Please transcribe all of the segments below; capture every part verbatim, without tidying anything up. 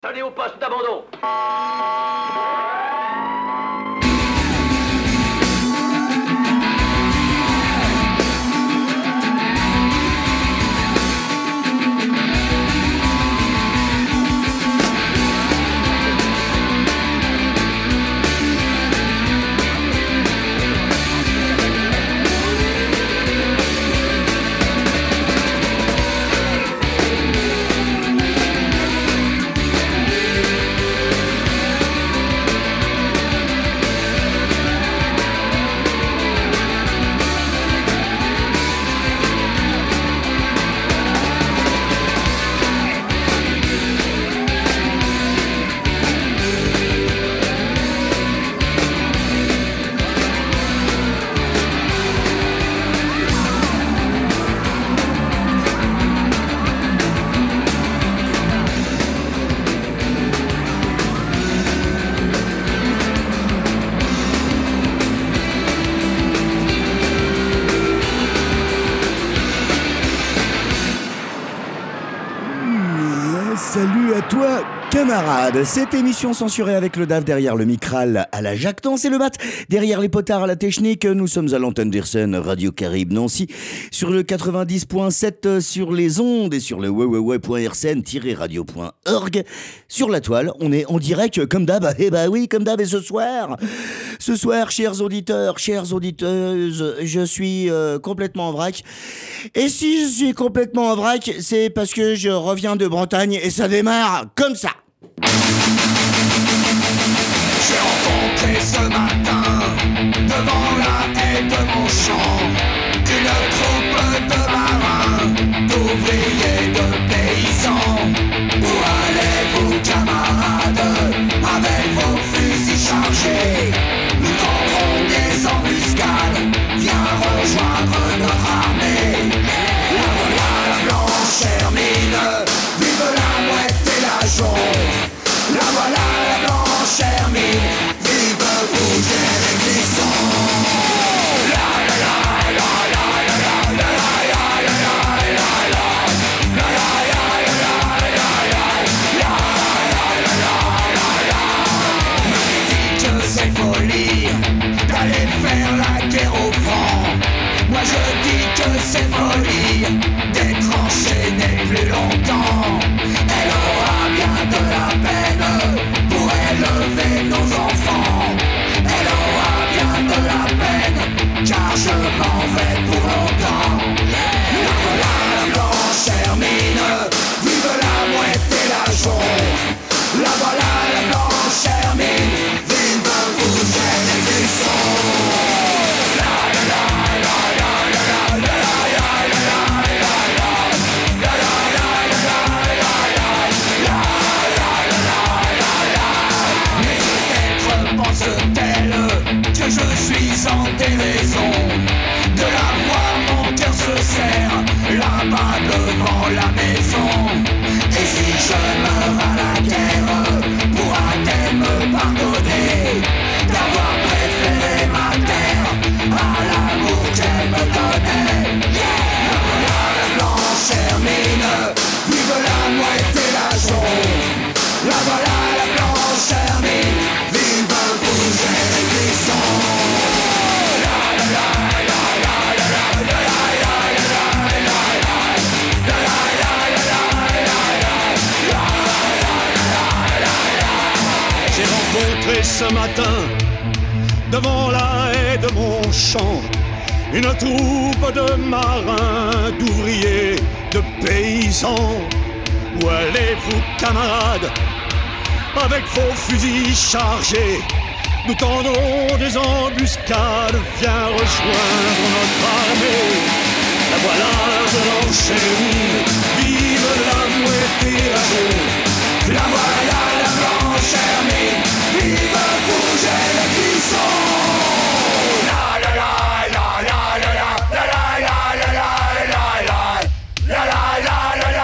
Allez au poste d'abandon. Salut à toi, camarade. Cette émission censurée avec le D A F derrière le micral à la jactance et le bat derrière les potards à la technique. Nous sommes à l'antenne d'Irsen, Radio Caribe Nancy, sur le quatre-vingt-dix point sept sur les ondes et sur le w w w point irsen tiret radio point org. Sur la toile, on est en direct comme d'hab. Eh bah oui, comme d'hab. Et ce soir, ce soir, chers auditeurs, chères auditeuses, je suis euh, complètement en vrac. Et si je suis complètement en vrac, c'est parce que je reviens de Bretagne et ça démarre comme ça. J'ai rencontré ce matin, devant la haie de mon champ, une troupe de marins, d'ouvriers, de paysans. Où allez-vous, camarades, avec vos fusils chargés? Nous tendrons des embuscades, viens rejoindre notre armée. La voilà la blanche hermine, vive la mouette et la jonc. La voilà la blanche hermine, vive Fougère et Clisson. La la la la la la la la la la la la la. Me dit que c'est folie d'aller faire la guerre au franc. Moi je dis que c'est folie d'être enchaîné plus longtemps. Elle aura bien de la peine pour élever nos enfants. Elle aura bien de la peine, car je m'en vais pour longtemps. La voilà la blanche hermine, vive la mouette et la jonc. La voilà la blanche hermine, vive Fougère et Clisson. La la la la la la la la pense-t-elle que je suis en déraison de la voir, mon cœur se serre là-bas devant la maison. Et si je meurs à la guerre, pourra-t-elle me pardonner d'avoir préféré ma terre à l'amour qu'elle me donnait? La voilà la blanche hermine, vive la mouette et la jonc. La voilà la blanche hermine, vive Fougère et Clisson. La la la la la la la la la la. J'ai rencontré ce matin, devant la haie de mon champ, une troupe de marins, d'ouvriers, de paysans. Où allez-vous, camarades, avec vos fusils chargés? Nous tendrons des embuscades, viens rejoindre notre armée. La voilà la blanche hermine, vive la mouette et la jonc. La voilà la blanche hermine, vive Fougère et Clisson. La la la la la la la la la la la la la la la.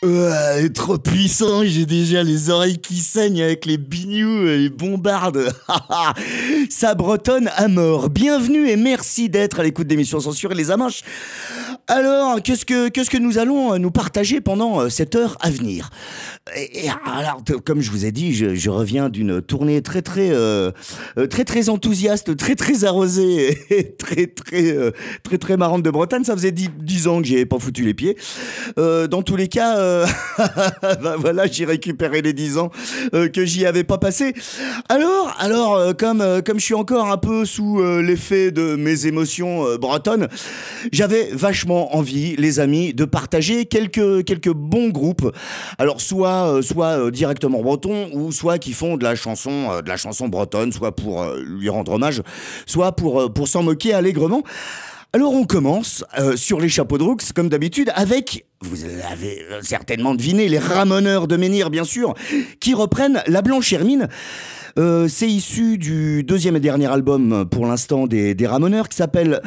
Euh, trop puissant, j'ai déjà les oreilles qui saignent avec les bignous et les bombardes. Ça bretonne à mort. Bienvenue et merci d'être à l'écoute d'émissions censurées les Amanches. Alors, qu'est-ce que, qu'est-ce que nous allons nous partager pendant cette heure à venir ? Et, et alors, t- comme je vous ai dit, je, je reviens d'une tournée très très euh, très très enthousiaste, très très arrosée et très très euh, très très marrante de Bretagne. Ça faisait dix, dix ans que j'y avais pas foutu les pieds. Euh, dans tous les cas, euh, ben voilà, j'ai récupéré les dix ans euh, que j'y avais pas passé. Alors, alors euh, comme euh, comme je suis encore un peu sous euh, l'effet de mes émotions euh, bretonnes, j'avais vachement envie, les amis, de partager quelques quelques bons groupes. Alors soit euh, soit euh, directement breton ou soit qui font de la chanson euh, de la chanson bretonne, soit pour euh, lui rendre hommage, soit pour euh, pour s'en moquer allègrement. Alors on commence euh, sur les chapeaux de roux, comme d'habitude, avec, vous l'avez certainement deviné, les Ramoneurs de Menhir, bien sûr, qui reprennent La Blanche Hermine. Euh, c'est issu du deuxième et dernier album pour l'instant des, des Ramoneurs qui s'appelle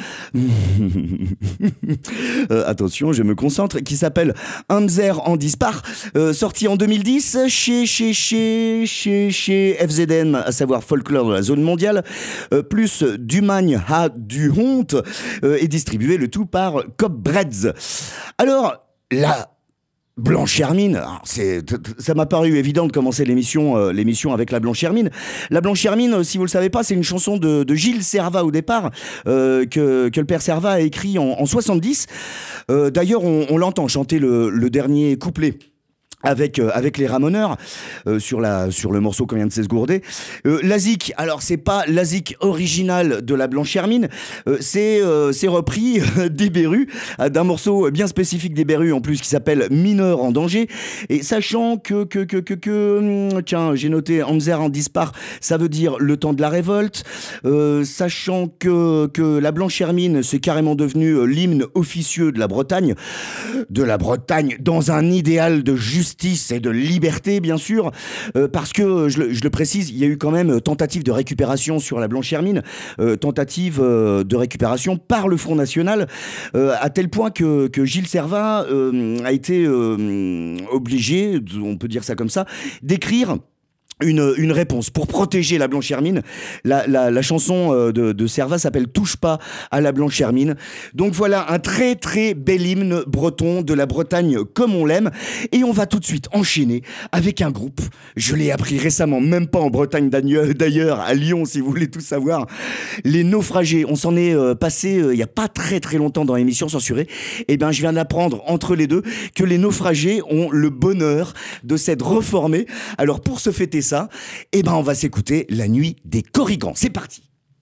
euh, attention je me concentre qui s'appelle Amzer en dispar, euh, sorti en deux mille dix chez chez chez chez chez F Z N, à savoir Folklore de la zone mondiale, euh, plus Dumagne ha du honte, euh, et distribué le tout par Copbreads. Alors là, Blanche Hermine, c'est, ça m'a paru évident de commencer l'émission, euh, l'émission avec La Blanche Hermine. La Blanche Hermine, si vous le savez pas, c'est une chanson de, de Gilles Servat au départ, euh, que, que le père Servat a écrit en, en soixante-dix. Euh, d'ailleurs, on, on l'entend chanter le, le dernier couplet. Avec, euh, avec les Ramoneurs, euh, sur, la, sur le morceau qu'on vient de s'esgourder. Euh, la zik, alors c'est pas la zik originale de La Blanche Hermine, euh, c'est, euh, c'est repris euh, des Berus, euh, d'un morceau bien spécifique des Berus en plus qui s'appelle Mineur en danger. Et sachant que, que, que, que, que hum, tiens, j'ai noté Amzer en dispar, ça veut dire le temps de la révolte. Euh, sachant que, que La Blanche Hermine, c'est carrément devenu euh, l'hymne officieux de la Bretagne, de la Bretagne dans un idéal de justice et de liberté, bien sûr, euh, parce que, je le, je le précise, il y a eu quand même tentative de récupération sur La Blanche Hermine, euh, tentative euh, de récupération par le Front National, euh, à tel point que, que Gilles Servat euh, a été euh, obligé, on peut dire ça comme ça, d'écrire Une, une réponse pour protéger La Blanche Hermine. La, la, la chanson de, de Servat s'appelle Touche pas à La Blanche Hermine. Donc voilà un très très bel hymne breton de la Bretagne comme on l'aime. Et on va tout de suite enchaîner avec un groupe. Je l'ai appris récemment, même pas en Bretagne d'ailleurs, à Lyon si vous voulez tout savoir. Les Naufragés. On s'en est euh, passé euh, il y a pas très très longtemps dans l'émission censurée. Et ben je viens d'apprendre entre les deux que les Naufragés ont le bonheur de s'être reformés. Alors pour se fêter ça, et eh ben on va s'écouter La Nuit des Corrigans. C'est parti.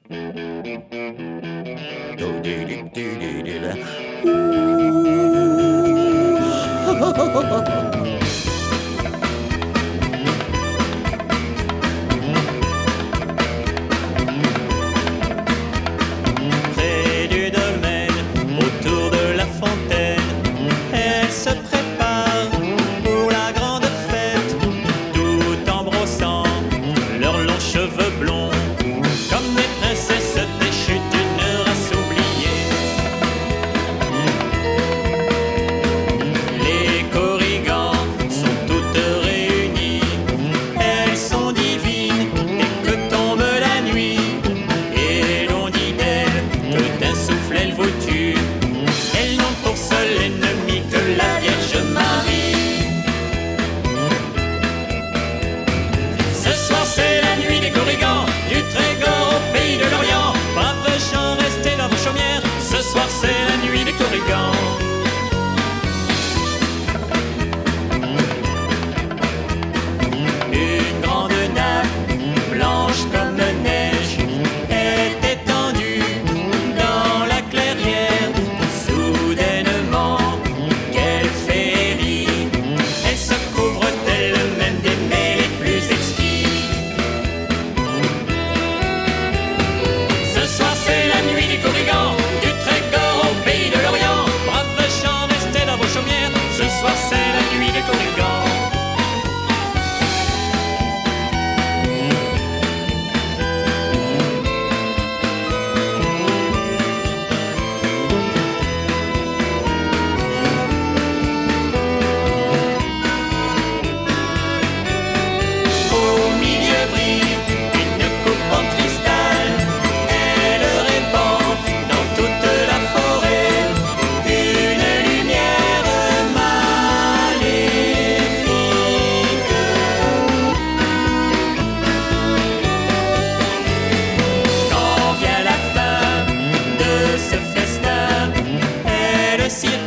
Près du domaine, autour de la fontaine, elle se prépare pour la grande fête, tout en brossant leurs longs cheveux blonds, comme des princesses déchues d'une race oubliée. Les Corrigans sont toutes réunies, elles sont divines dès que tombe la nuit, et l'on dit d'elles que d'un souffle elles vous tuent. Elles n'ont pour seul ennemi que la Vierge Marie. Ce soir c'est la nuit des Corrigans, du Trégor au pays de l'Orient. Braves gens, restez dans vos chaumières, ce soir c'est la nuit des Corrigans. Une grande nappe, blanche comme neige, est étendue dans la clairière. Soudainement, quelle féerie!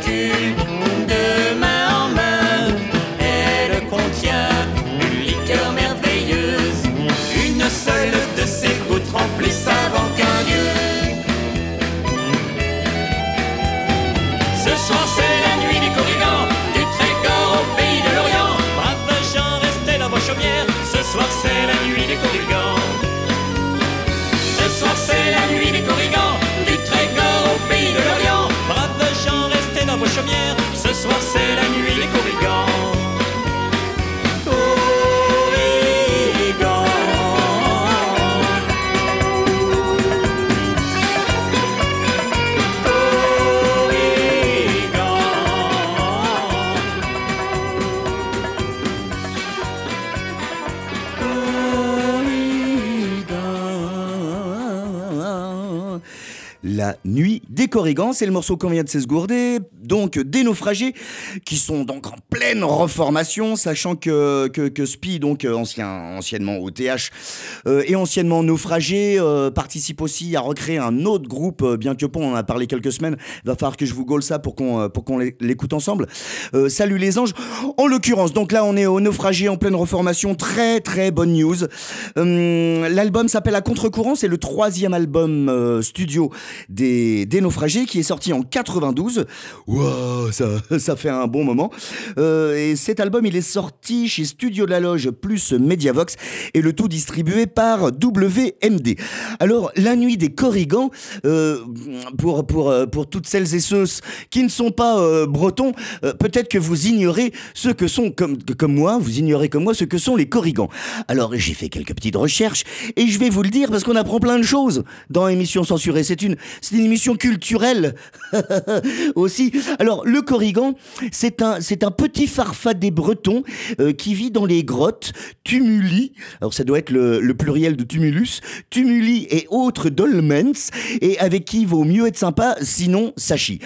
circule de main en main. Elle contient une liqueur merveilleuse. Une seule de ses gouttes remplit savant qu'un dieu. Ce soir c'est la nuit des Corrigans, du Trégor au pays de l'Orient. Braves gens, restez dans vos chaumières. Ce soir c'est la nuit des Corrigans. Ce soir c'est la nuit des Corrigans, du Trégor au pays de l'Orient. Braves gens, restez dans vos chaumières. Ce soir c'est la nuit des Corrigans. La nuit des Corrigans, c'est le morceau qu'on vient de s'esgourder, donc des naufragés qui sont donc en pleine reformation, sachant que, que, que Spi, donc ancien, anciennement O T H euh, et anciennement naufragé, euh, participe aussi à recréer un autre groupe, euh, bien que bon, on en a parlé quelques semaines, il va falloir que je vous gaule ça pour qu'on, pour qu'on l'écoute ensemble. Euh, salut les anges, en l'occurrence, donc là on est au naufragé en pleine reformation, très très bonne news. Euh, l'album s'appelle À Contre-Courant, c'est le troisième album euh, studio Des, des naufragés qui est sorti en quatre-vingt-douze. Wow, ça, ça fait un bon moment. Euh, et cet album, il est sorti chez Studio de la Loge plus Mediavox et le tout distribué par W M D. Alors, La Nuit des Corrigans, euh, pour, pour, pour toutes celles et ceux qui ne sont pas euh, bretons, euh, peut-être que vous ignorez ce que sont, comme, comme moi, vous ignorez comme moi ce que sont les Corrigans. Alors, j'ai fait quelques petites recherches et je vais vous le dire parce qu'on apprend plein de choses dans Émission Censurée. C'est une C'est une émission culturelle aussi. Alors, le Corrigan, c'est un, c'est un petit farfadet breton euh, qui vit dans les grottes, tumuli, alors ça doit être le, le pluriel de tumulus, tumuli et autres dolmens, et avec qui il vaut mieux être sympa, sinon ça chie.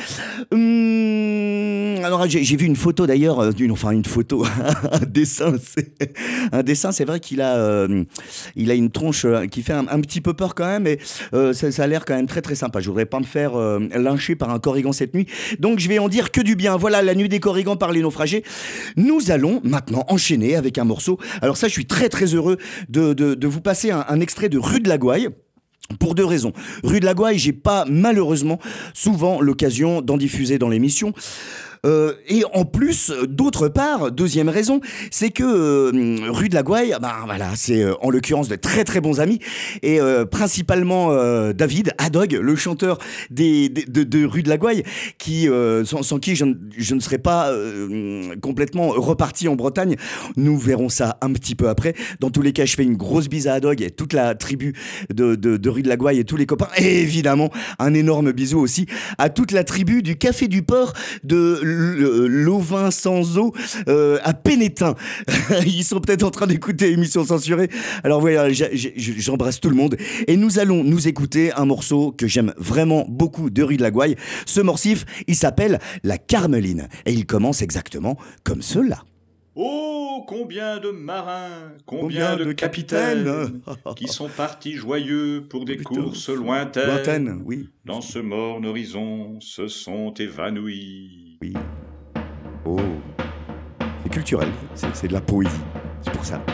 Hum, alors, j'ai, j'ai vu une photo d'ailleurs, d'une, enfin une photo, un dessin, c'est, un dessin, c'est vrai qu'il a, euh, il a une tronche euh, qui fait un, un petit peu peur quand même, mais euh, ça, ça a l'air quand même très très sympa. Je voudrais pas me faire euh, lyncher par un Corrigan cette nuit, donc je vais en dire que du bien. Voilà, La Nuit des Corrigans par les naufragés. Nous allons maintenant enchaîner avec un morceau. Alors ça, je suis très très heureux de, de, de vous passer un, un extrait de Rue de la Gouaille. Pour deux raisons. Rue de la Gouaille, j'ai pas malheureusement souvent l'occasion d'en diffuser dans l'émission. Euh, et en plus, d'autre part, deuxième raison, c'est que euh, Rue de la Gouaille, ben voilà, c'est euh, en l'occurrence de très très bons amis, et euh, principalement euh, David Hadog, le chanteur des, des, de, de Rue de la Gouaille, qui euh, sans, sans qui je, je ne serais pas euh, complètement reparti en Bretagne. Nous verrons ça un petit peu après. Dans tous les cas, je fais une grosse bise à Hadog et toute la tribu de, de, de Rue de la Gouaille et tous les copains. Et évidemment, un énorme bisou aussi à toute la tribu du Café du Port de Lovin sans eau euh, à Pénétin. Ils sont peut-être en train d'écouter Émission Censurée. Alors voilà, j'embrasse tout le monde. Et nous allons nous écouter un morceau que j'aime vraiment beaucoup de Rue de la Gouaille. Ce morcif, il s'appelle La Carmeline. Et il commence exactement comme cela. Oh, combien de marins, combien, Combien de, de capitaines, capitaines qui sont partis joyeux pour des Putain, courses lointaines. Lointaine, oui. Dans ce morne horizon se sont évanouis. Oui. Oh. C'est culturel, c'est, c'est de la poésie. C'est pour ça.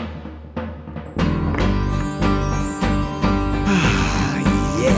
Ah, yeah!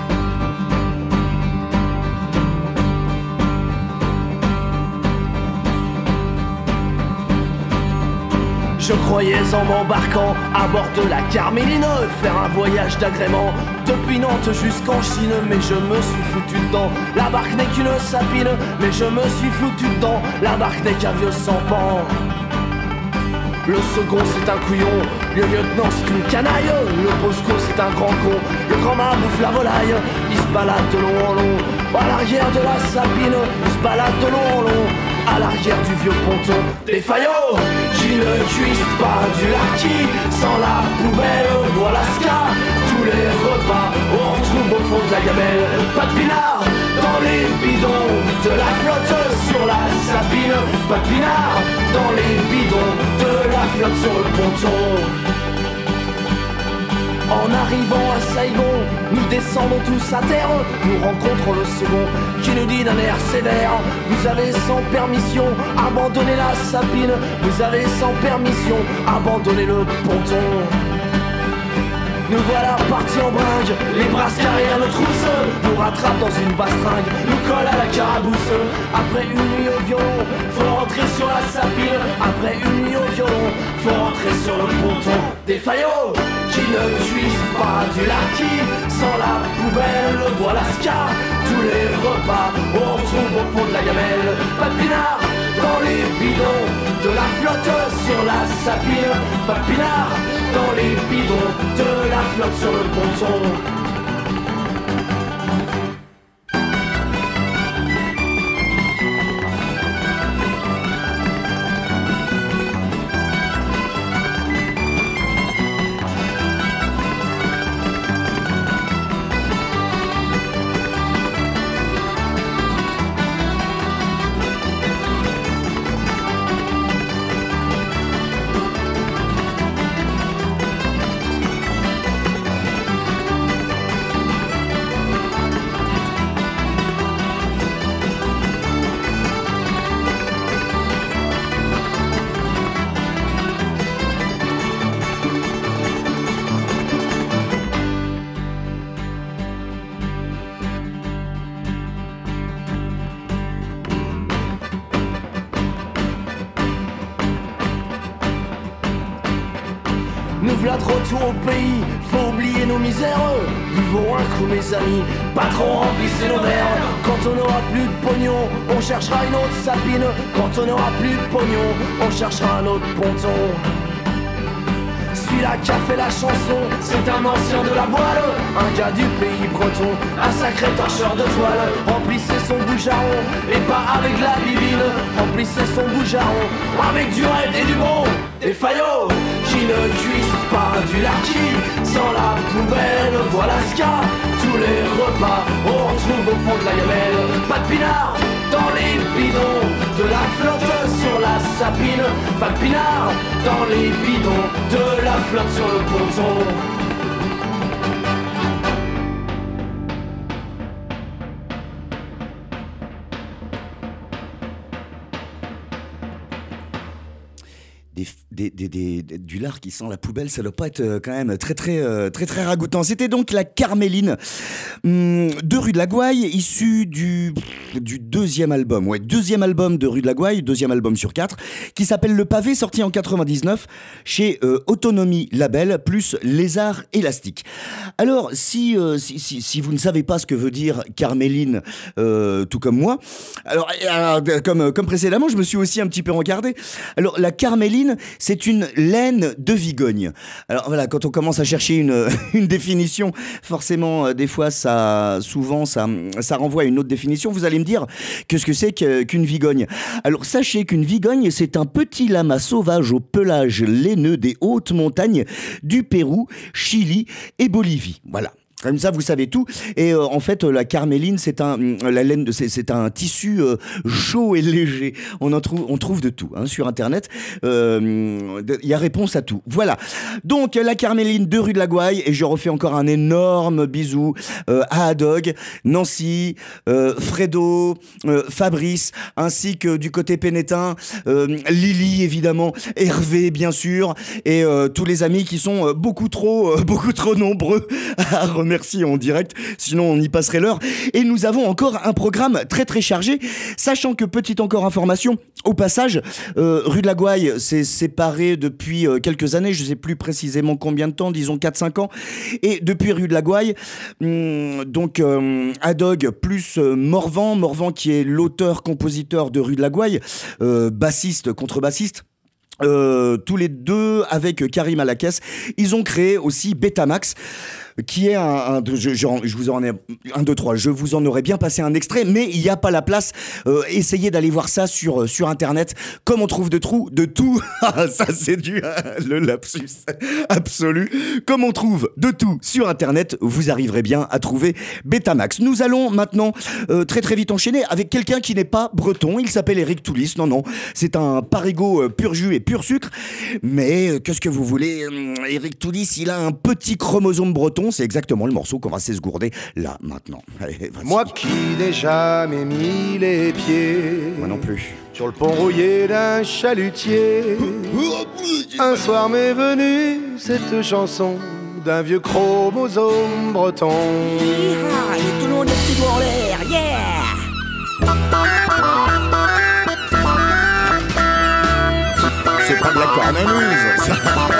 Je croyais en m'embarquant à bord de la Carmeline faire un voyage d'agrément depuis Nantes jusqu'en Chine, mais je me suis foutu dedans. La barque n'est qu'une sapine, mais je me suis foutu dedans. La barque n'est qu'un vieux sampan. Le second c'est un couillon, le lieutenant c'est une canaille, le bosco c'est un grand con, le grand mât bouffe la volaille. Il se balade de long en long, à l'arrière de la sapine, il se balade de long en long, à l'arrière du vieux ponton défaillant, qui ne cuise pas du larki, sans la poubelle ou Alaska. Tous les repas, on retrouve au fond de la gamelle, pas de pinard dans les bidons de la flotte sur la sapine, pas de pinard dans les bidons de la flotte sur le ponton. En arrivant à Saigon, nous descendons tous à terre. Nous rencontrons le second qui nous dit d'un air sévère: vous avez sans permission abandonné la Sabine. Vous avez sans permission abandonné le ponton. Nous voilà partis en bringue, les bras carrés à nos trousses. Nous rattrape dans une bastringue, nous colle à la carabousse. Après une nuit au violon, faut rentrer sur la Sabine. Après une nuit au violon, faut rentrer sur le ponton. Des faillots qui ne cuisent pas du larki, sans la poubelle, le voilà ska. Tous les repas, on retrouve au fond de la gamelle. Pas de pinard dans les bidons, de la flotte sur la Sabine. Pas de pinard dans les bidons, de la flotte sur le ponton. Nous voilà de retour au pays, faut oublier nos misères. Buvons un coup mes amis, patron remplissez nos verres. Quand on n'aura plus de pognon, on cherchera une autre Sabine. Quand on n'aura plus de pognon, on cherchera un autre ponton. Celui-là qui a fait la chanson, c'est un ancien de la voile, un gars du pays breton, un sacré torcheur de toile. Remplissez son bougearon, et pas avec la bibine. Remplissez son bougearon, avec du raid et du bon. Des faillots qui ne cuisent pas du larki, sans la poubelle, voilà ce qu'a. Tous les repas, on retrouve au fond de la gamelle. Pas de pinard dans les bidons, de la flotte sur la Sabine. Pas de pinard dans les bidons, de la flotte sur le ponton. Des, des, des, des, du lard qui sent la poubelle, ça doit pas être euh, quand même très très euh, très très ragoûtant. C'était donc la Carméline hum, de Rue de la Gouaille, issue du du deuxième album, ouais, deuxième album de Rue de la Gouaille, deuxième album sur quatre, qui s'appelle Le Pavé, sorti en quatre-vingt-dix-neuf chez euh, Autonomie Label plus Lézard Élastique. Alors si, euh, si si si vous ne savez pas ce que veut dire Carméline, euh, tout comme moi, alors, alors comme comme précédemment, je me suis aussi un petit peu regardé. Alors la Carméline, c'est une laine de Vigogne. Alors voilà, quand on commence à chercher une, une définition, forcément, euh, des fois, ça, souvent, ça, ça renvoie à une autre définition. Vous allez me dire qu'est-ce que c'est qu'une Vigogne. Alors sachez qu'une Vigogne, c'est un petit lama sauvage au pelage laineux des hautes montagnes du Pérou, Chili et Bolivie. Voilà. Comme ça, vous savez tout. Et euh, en fait, la Carméline, c'est un, la laine, de, c'est, c'est un tissu euh, chaud et léger. On en trouve, on trouve de tout hein, sur Internet. Il euh, y a réponse à tout. Voilà. Donc la Carméline de Rue de la Gouaille, et je refais encore un énorme bisou euh, à Adog, Nancy, euh, Fredo, euh, Fabrice, ainsi que du côté Pénétin, euh, Lily évidemment, Hervé bien sûr, et euh, tous les amis qui sont euh, beaucoup trop, euh, beaucoup trop nombreux à remercier. Merci en direct, sinon on y passerait l'heure. Et nous avons encore un programme très très chargé, sachant que, petite encore information, au passage, euh, Rue de la Gouaille s'est séparée depuis euh, quelques années, je ne sais plus précisément combien de temps, disons quatre cinq ans, et depuis Rue de la Gouaille, hum, donc euh, Adog plus euh, Morvan, Morvan qui est l'auteur-compositeur de Rue de la Gouaille, euh, bassiste, contrebassiste, Euh, tous les deux avec Karim à la caisse, ils ont créé aussi Betamax. qui est un, un je, je, je vous en ai un, deux, trois. Je vous en aurais bien passé un extrait, mais il n'y a pas la place. Euh, essayez d'aller voir ça sur sur internet. Comme on trouve de trous, de tout. Ça c'est du le lapsus absolu. Comme on trouve de tout sur internet, vous arriverez bien à trouver Betamax. Nous allons maintenant euh, très très vite enchaîner avec quelqu'un qui n'est pas breton. Il s'appelle Eric Toulis. Non non, c'est un parigot euh, pur jus et pur sucre. Mais euh, qu'est-ce que vous voulez, euh, Eric Toulis, il a un petit chromosome breton. C'est exactement le morceau qu'on va s'esgourder là maintenant. Allez, moi qui n'ai jamais mis les pieds, moi non plus, sur le pont rouillé d'un chalutier, un soir m'est venue cette chanson d'un vieux chromosome breton. Ah, et tout le monde est petit doigt en l'air, yeah! C'est pas de la cornemuse.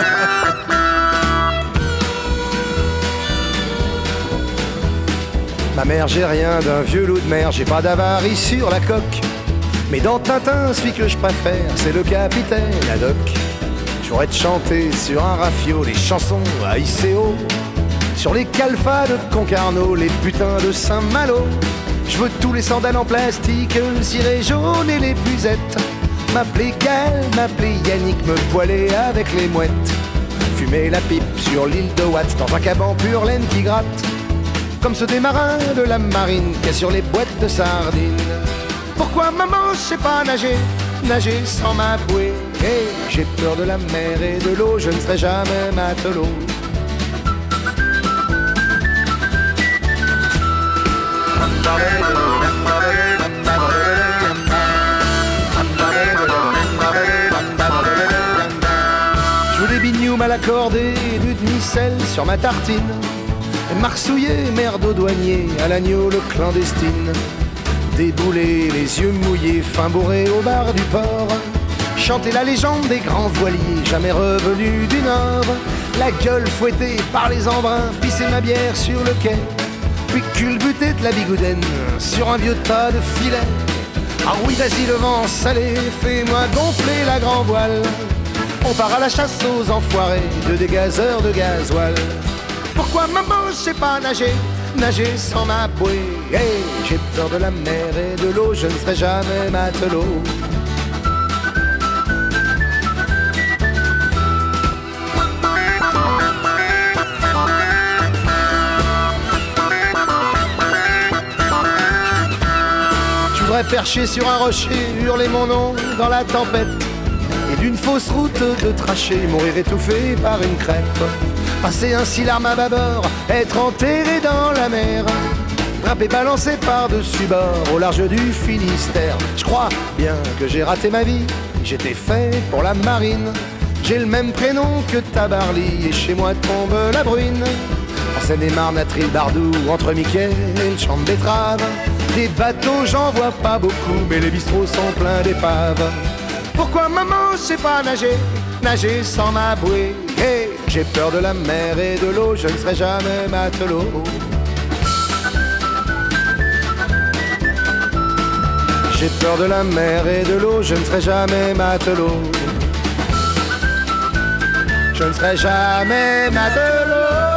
Ma mère, j'ai rien d'un vieux loup de mer, j'ai pas d'avarie sur la coque. Mais dans Tintin, celui que je préfère, c'est le capitaine Haddock. J'aurais de chanter sur un rafio les chansons à I C O, sur les calfas de Concarneau, les putains de Saint-Malo. Je veux tous les sandales en plastique, le ciré jaune et les puzettes. M'appeler Gaël, m'appeler Yannick, me poiler avec les mouettes. Fumer la pipe sur l'île de Watt, dans un caban pur laine qui gratte, comme ceux des marins de la marine qu'il y a sur les boîtes de sardines. Pourquoi maman, je sais pas nager, nager sans ma bouée. Hey, j'ai peur de la mer et de l'eau, je ne serai jamais matelot. Je veux des bignoux à l'accordé, du demi-sel sur ma tartine, et marsouillé, merde au douanier, à l'agneau le clandestine. Débouler, les yeux mouillés, fin bourré au bar du port, chanter la légende des grands voiliers, jamais revenus du Nord. La gueule fouettée par les embruns, pisser ma bière sur le quai, puis culbuter de la bigoudaine sur un vieux tas de filets. Ah oui, vas-y le vent salé, fais-moi gonfler la grand voile. On part à la chasse aux enfoirés de dégazeurs de gasoil. Pourquoi maman, je sais pas nager, nager sans ma bouée. Hey, j'ai peur de la mer et de l'eau, je ne serai jamais matelot. Je voudrais percher sur un rocher, hurler mon nom dans la tempête, et d'une fausse route de trachée, mourir étouffé par une crêpe. Passer ainsi l'arme à bâbord, être enterré dans la mer, drapé balancé par-dessus bord au large du Finistère. Je crois bien que j'ai raté ma vie, j'étais fait pour la marine. J'ai le même prénom que Tabarly et chez moi tombe la bruine. En Seine-et-Marne, à Trilbardou, entre Mickey et le champ de betterave, des bateaux j'en vois pas beaucoup, mais les bistrots sont pleins d'épaves. Pourquoi maman, je sais pas nager, nager sans ma bouée. Hey, j'ai peur de la mer et de l'eau, je ne serai jamais matelot. J'ai peur de la mer et de l'eau, je ne serai jamais matelot. Je ne serai jamais matelot.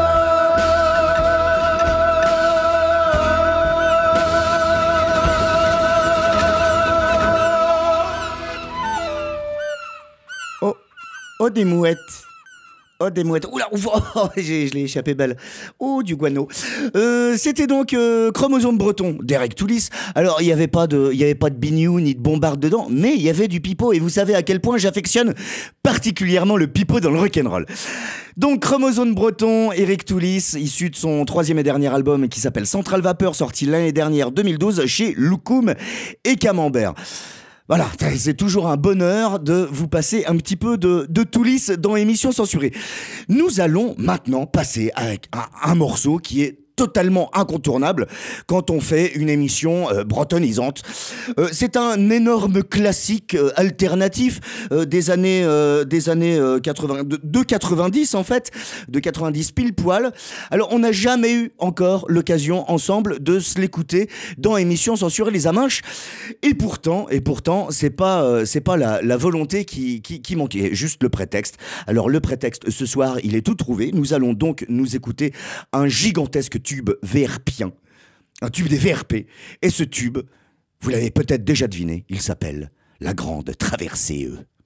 Oh, oh des mouettes. Oh, des mouettes. Oula, ouf, oh, j'ai, je l'ai échappé belle. Oh, du guano. Euh, c'était donc euh, Chromosome breton d'Eric Toulis. Alors, il n'y avait pas de, il y avait pas de bignou ni de bombarde dedans, mais il y avait du pipeau. Et vous savez à quel point j'affectionne particulièrement le pipeau dans le rock'n'roll. Donc, Chromosome breton, Eric Toulis, issu de son troisième et dernier album qui s'appelle Central Vapeur, sorti l'année dernière deux mille douze chez Loukoum et Camembert. Voilà, c'est toujours un bonheur de vous passer un petit peu de, de Toulis dans Émission Censurée. Nous allons maintenant passer avec un, un morceau qui est totalement incontournable quand on fait une émission euh, bretonnisante. Euh, c'est un énorme classique euh, alternatif euh, des années, euh, des années euh, quatre-vingts, de, de quatre-vingt-dix en fait, de quatre-vingt-dix pile poil. Alors on n'a jamais eu encore l'occasion ensemble de se l'écouter dans émission censurée les Aminches. Et pourtant, et pourtant, c'est pas, euh, c'est pas la, la volonté qui, qui, qui manquait, juste le prétexte. Alors le prétexte ce soir, il est tout trouvé. Nous allons donc nous écouter un gigantesque tube VRPien, un tube des V R P. Et ce tube, vous l'avez peut-être déjà deviné, il s'appelle La Grande Traversée.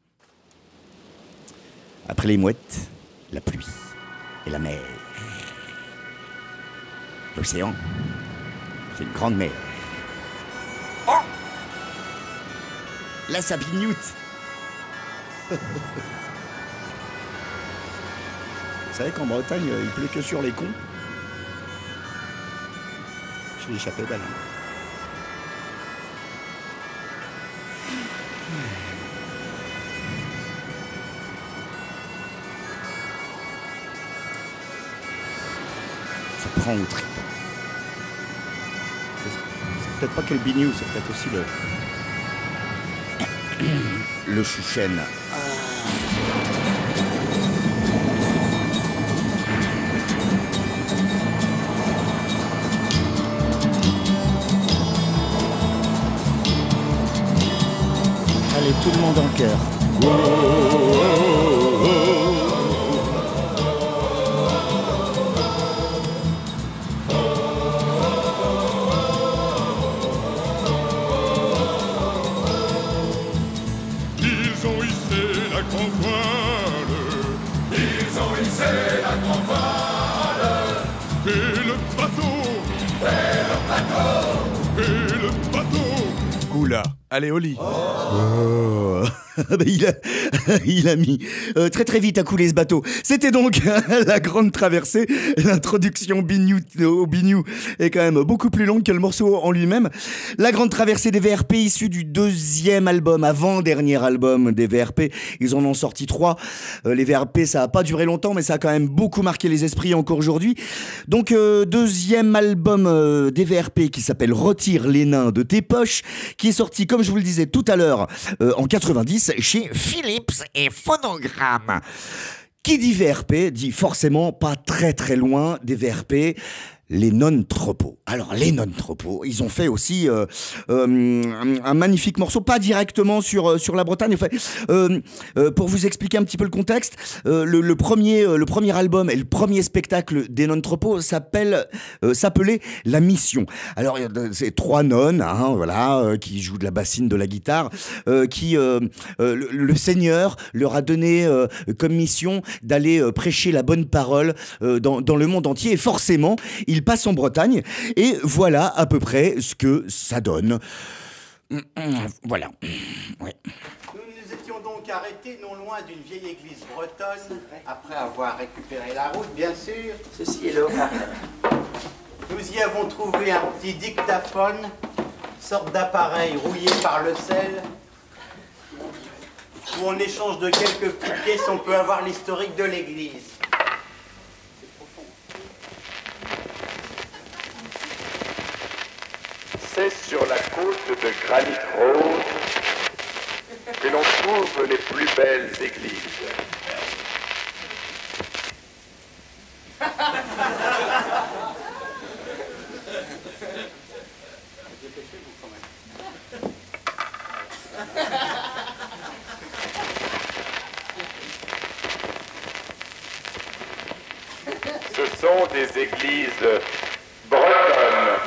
Après les mouettes, la pluie et la mer. L'océan, c'est une grande mer. Oh! Là, ça bignoute. Vous savez qu'en Bretagne, il pleut que sur les cons. Je l'ai échappé belle. Hein. Ça prend au trip. C'est peut-être pas que le bignou, c'est peut-être aussi le... le chouchen. Ah. Allez, tout le monde en chœur. Oh, oh, oh, oh. Ils ont hissé la grande voile. Ils ont hissé la grande voile. Et le bateau. Et le bateau. Et le bateau. Oula, allez au lit. Oh. il, a, il a mis euh, très très vite à couler ce bateau. C'était donc La Grande Traversée. L'introduction Bignou, au Bignou est quand même beaucoup plus longue que le morceau en lui-même. La Grande Traversée des V R P, issue du deuxième album, avant-dernier album des V R P. Ils en ont sorti trois. Euh, les V R P, ça n'a pas duré longtemps, mais ça a quand même beaucoup marqué les esprits encore aujourd'hui. Donc, euh, deuxième album euh, des V R P qui s'appelle Retire les nains de tes poches, qui est sorti, comme je vous le disais tout à l'heure, euh, en quatre-vingt-dix chez Philips et Phonogramme. Qui dit V R P dit forcément pas très très loin des V R P, les non-tropos. Alors les non-tropos, ils ont fait aussi euh, euh, un, un magnifique morceau, pas directement sur, euh, sur la Bretagne. En fait, euh, euh, pour vous expliquer un petit peu le contexte, euh, le, le, premier, euh, le premier album et le premier spectacle des non-tropos s'appelle, euh, s'appelait La Mission. Alors c'est trois nonnes, hein, voilà, euh, qui jouent de la bassine, de la guitare, euh, qui euh, euh, le, le Seigneur leur a donné euh, comme mission d'aller euh, prêcher la bonne parole euh, dans, dans le monde entier. Et forcément, il passe en Bretagne et voilà à peu près ce que ça donne. Voilà. Ouais. Nous nous étions donc arrêtés non loin d'une vieille église bretonne, après avoir récupéré la route, bien sûr. Ceci est le Nous y avons trouvé un petit dictaphone, sorte d'appareil rouillé par le sel, où en échange de quelques petites pièces, on peut avoir l'historique de l'église. C'est sur la côte de granit rose que l'on trouve les plus belles églises. Ce sont des églises bretonnes.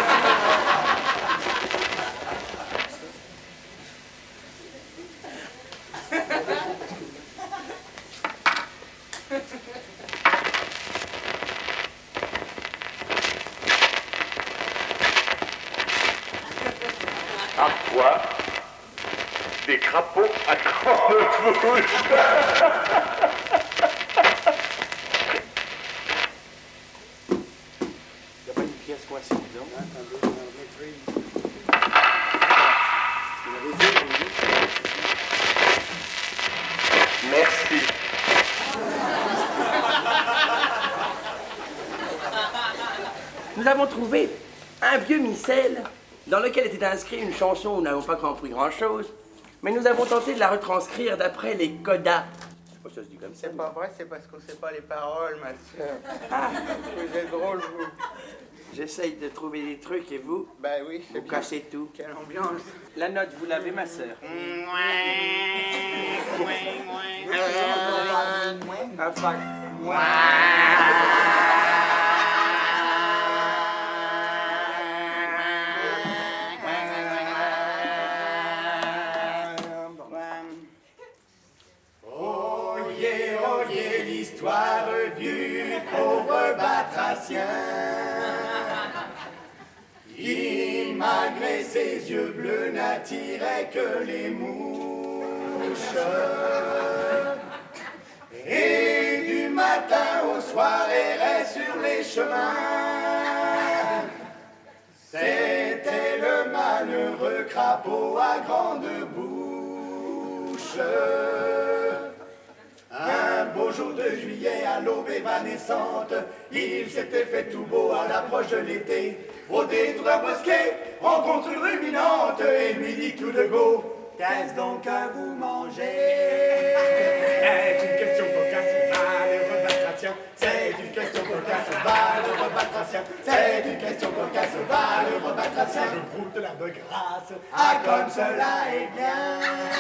À quoi? Des crapauds à grande bouche. Il n'y a pas une pièce coincée dedans. Merci. avons trouvé un vieux missel dans lequel était inscrite une chanson où nous n'avons pas compris grand-chose, mais nous avons tenté de la retranscrire d'après les codas. Oh, ça se dit comme ça. C'est pas vrai, c'est parce qu'on sait pas les paroles, ma soeur. Ah, Vous êtes drôle, vous. j'essaye de trouver des trucs et vous, Bah oui, c'est vous bien. cassez tout. Quelle ambiance. La note, vous l'avez, ma sœur. Un fac. Oyez, oyez l'histoire du pauvre batracien qui, malgré ses yeux bleus, n'attirait que les mouches. Et du matin au soir errait sur les chemins. C'était le malheureux crapaud à grande bouche. Un beau jour de juillet à l'aube évanescente, il s'était fait tout beau à l'approche de l'été. Au détour d'un bosquet, rencontre une ruminante et lui dit tout de go: qu'est-ce donc que vous mangez? C'est une question cocasse, malheureux batracien. C'est une question cocasse, malheureux batracien. C'est une question cocasse, malheureux batracien. Je broute la begrasse, ah comme cela est bien.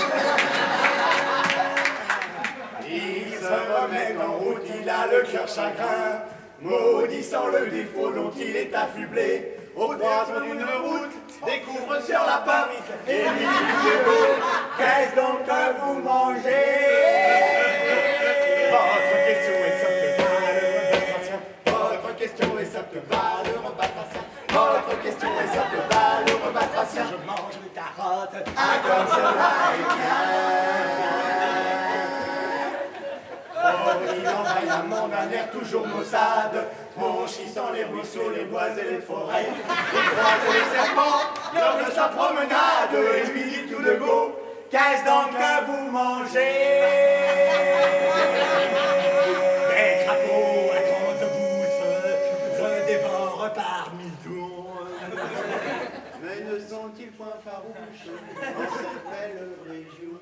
Il se remet en route, il a le cœur chagrin, maudissant le défaut dont il est affublé. Au croisement d'une route, découvre sur la Paris et lui dit: qu'est-ce donc que vous mangez? Votre question est simple, malheureux batracien. Votre question est simple, malheureux batracien. Votre question est simple, malheureux batracien. Je mange les carottes, ah comme cela est bien. Oh, il envahit un monde, un air toujours maussade, franchissant les ruisseaux, les bois et les forêts. Il croise les serpents lors de sa promenade et lui dit tout de go: qu'est-ce donc que vous mangez? Des crapauds à grande bouche se dévorent par millions. Mais ne sont-ils point farouches en cette belle région?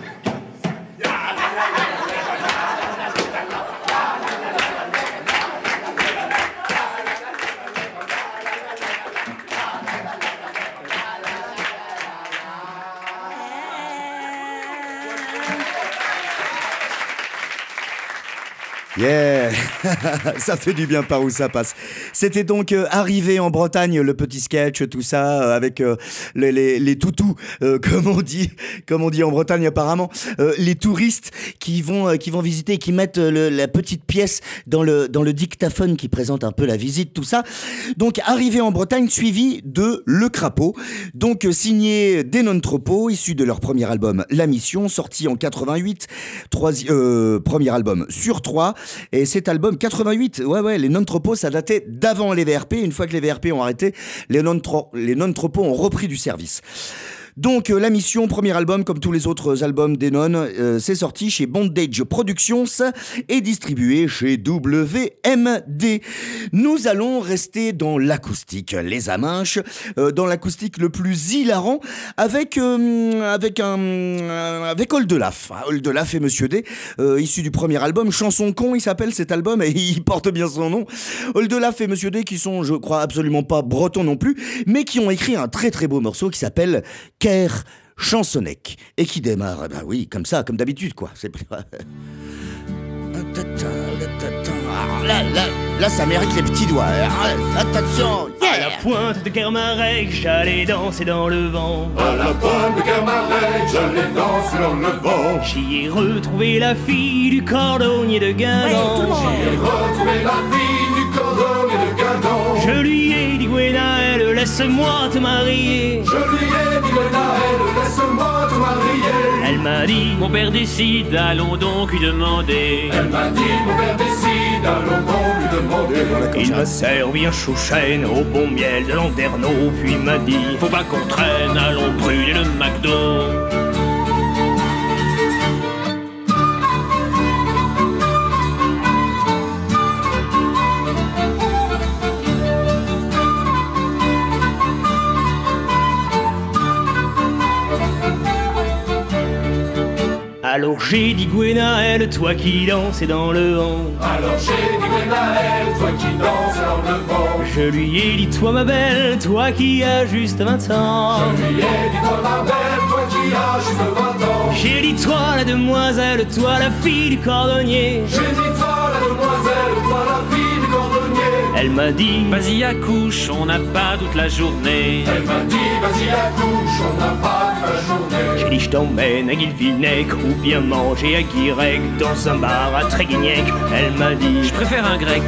Yeah. Ça fait du bien par où ça passe. C'était donc euh, arrivé en Bretagne, le petit sketch, tout ça, euh, avec euh, les, les, les toutous, euh, comme on dit, comme on dit en Bretagne apparemment, euh, les touristes qui vont, euh, qui vont visiter, qui mettent euh, le, la petite pièce dans le, dans le dictaphone qui présente un peu la visite, tout ça. Donc arrivé en Bretagne, suivi de Le Crapaud, donc euh, signé des Non-Tropos, issu de leur premier album La Mission, sorti en quatre-vingt-huit, troisi- euh, premier album sur trois. Et cet album quatre-vingt-huit, ouais ouais, les Non-Tropos, ça datait d'avant les V R P. Une fois que les V R P ont arrêté, les Non-Tro- les Non-Tropos ont repris du service. Donc euh, La Mission, premier album comme tous les autres albums des Nonnes, euh, c'est sorti chez Bondage Productions et distribué chez W M D. Nous allons rester dans l'acoustique, les Aminches, euh, dans l'acoustique le plus hilarant avec euh, avec un euh, avec Oldelaf, Oldelaf et Monsieur D, euh, issu du premier album Chanson con, il s'appelle cet album et il porte bien son nom. Oldelaf et Monsieur D qui sont, je crois, absolument pas bretons non plus, mais qui ont écrit un très très beau morceau qui s'appelle Caire Chansonnec et qui démarre, bah oui, comme ça, comme d'habitude, quoi. C'est là, là, là, ça mérite les petits doigts. Attention, yeah. À la pointe de Kermarrec, j'allais danser dans le vent. À la pointe de Kermarrec, j'allais danser dans le vent. J'y ai retrouvé la fille du cordonnier de Guingamp. J'y ai retrouvé la fille du cordonnier de Guingamp. Je lui ai dit Gwenaël, laisse-moi te marier. Je lui ai dit Gwenaël, laisse-moi te marier. Elle m'a dit, mon père décide, allons donc lui demander. Elle m'a dit, mon père décide, allons donc lui demander. Il m'a servi un chouchen au bon miel de Landerneau, puis m'a dit, faut pas qu'on traîne, allons brûler le McDo. Alors j'ai dit Gwenaël, toi qui danses dans le vent. Alors j'ai dit Gwenaël, toi qui danses dans le vent. Je lui ai dit toi ma belle, toi qui as juste vingt ans. Je lui ai dit toi ma belle, toi qui as juste vingt ans. J'ai dit toi la demoiselle, toi la fille du cordonnier. J'ai dit toi la demoiselle, toi la fille du cordonnier. Elle m'a dit vas-y accouche, on n'a pas toute la journée. Elle m'a dit vas-y accouche, on n'a pas toute la journée. J'ai dit je t'emmène à Guilvinec ou bien manger à Guirec dans un bar à Tréguignec. Elle m'a dit je préfère un grec.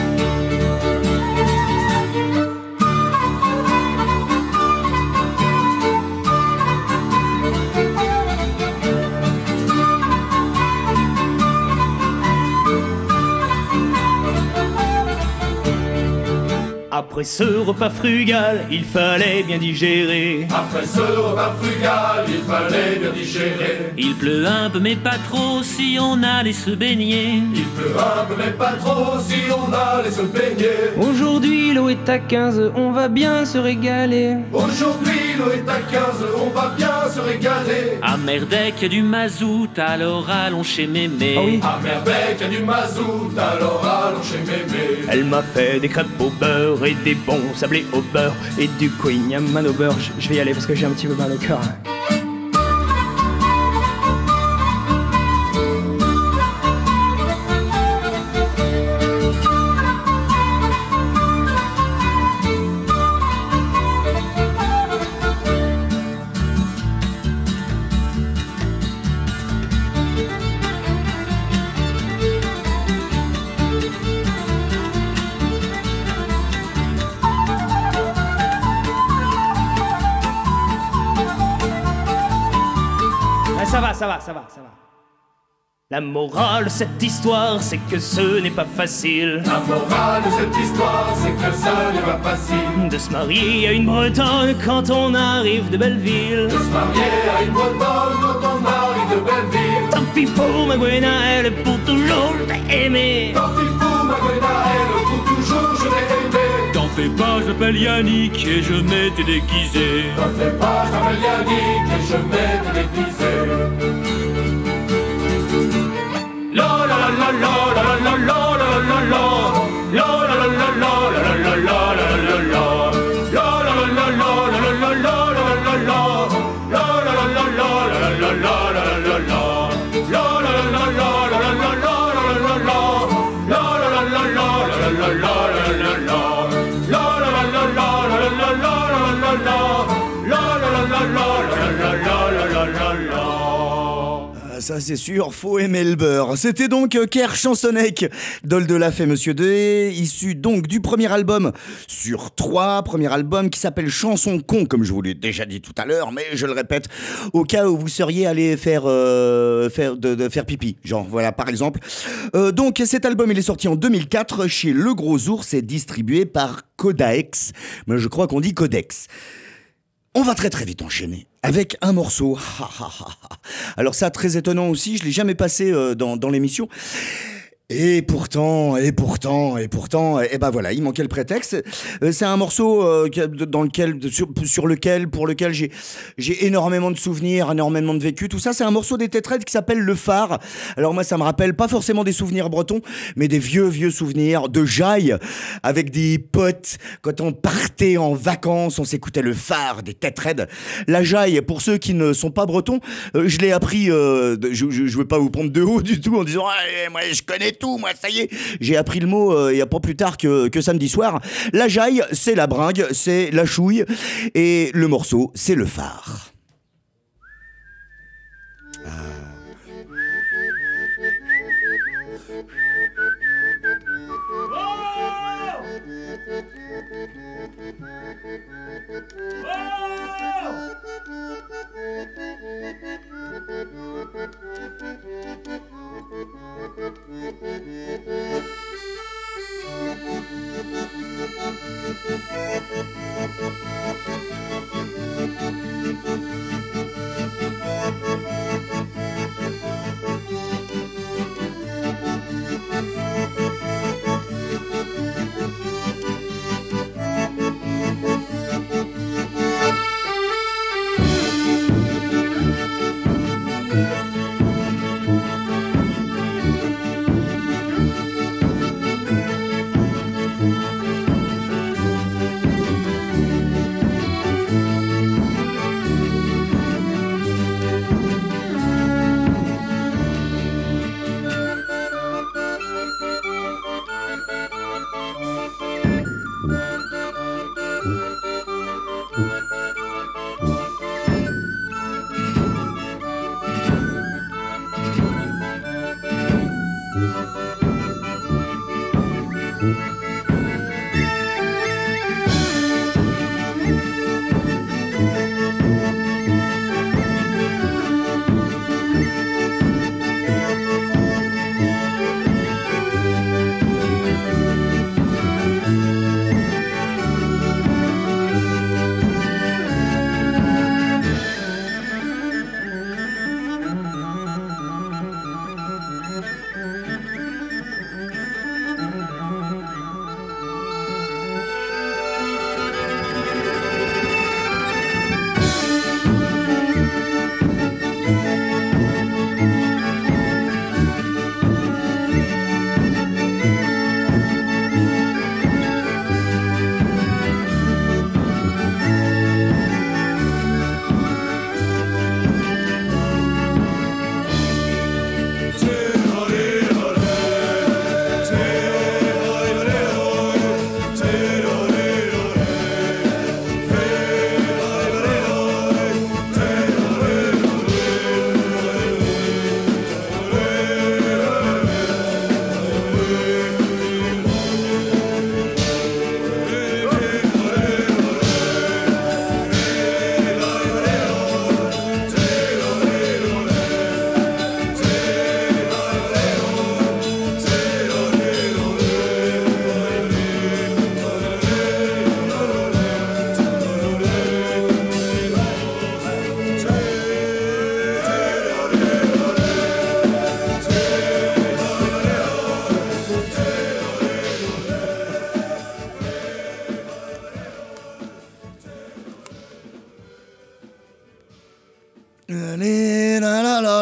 après ce repas frugal, il fallait bien digérer. Après ce repas frugal, il fallait bien digérer. Il pleut un peu mais pas trop si on allait se baigner. Il pleut un peu mais pas trop si on allait se baigner. Aujourd'hui l'eau est à quinze, on va bien se régaler. Aujourd'hui l'eau est à quinze, on va bien se régaler. À Merdec y a du mazout, alors allons chez Mémé. Ah oui. À Merdec y a du mazout, alors allons chez Mémé. Elle m'a fait des crêpes au beurre et des bons sablés au beurre et du queen yaman au beurre. Je vais y aller parce que j'ai un petit peu mal au cœur. Ça va, ça va, ça va, ça va. La morale de cette histoire, c'est que ce n'est pas facile. La morale de cette histoire, c'est que ce n'est pas facile. De se marier à une Bretonne quand on arrive de Belleville. De se marier à une Bretonne quand on arrive de Belleville. Tant pis pour ma Gwenaël, pour toujours je t'ai aimé. Tant pis pour ma Gwenaël, pour toujours je t'ai aimé. T'en fais pas, je m'appelle Yannick et je m'étais déguisé. T'en fais pas, je m'appelle Yannick et je m'étais déguisé. La la la la la la la la la la la la la la la la la la Ça c'est sûr, faut aimer le beurre. C'était donc Ker Chansonnec, d'Oldelaf et Monsieur D, issu donc du premier album sur trois, premier album qui s'appelle Chanson Con, comme je vous l'ai déjà dit tout à l'heure, mais je le répète, au cas où vous seriez allé faire, euh, faire, de, de faire pipi, genre voilà par exemple. Euh, donc cet album il est sorti en deux mille quatre chez Le Gros Ours et distribué par Codaex, mais je crois qu'on dit Codex. On va très très vite enchaîner avec un morceau. Alors ça, très étonnant aussi, je l'ai jamais passé euh, dans, dans l'émission. Et pourtant, et pourtant, et pourtant, et ben voilà, il manquait le prétexte. Euh, c'est un morceau euh, dans lequel, sur, sur lequel, pour lequel j'ai, j'ai énormément de souvenirs, énormément de vécu. Tout ça, c'est un morceau des Têtes Raides qui s'appelle Le Phare. Alors moi, ça me rappelle pas forcément des souvenirs bretons, mais des vieux, vieux souvenirs de jaille avec des potes. Quand on partait en vacances, on s'écoutait Le Phare des Têtes Raides. La jaille, pour ceux qui ne sont pas bretons, euh, je l'ai appris. Euh, je, je, je veux pas vous prendre de haut du tout en disant ah, moi je connais tout, moi ça y est, j'ai appris le mot euh, il y a pas plus tard que, que samedi soir. La jaille, c'est la bringue, c'est la chouille, et le morceau, c'est Le Phare. Ah.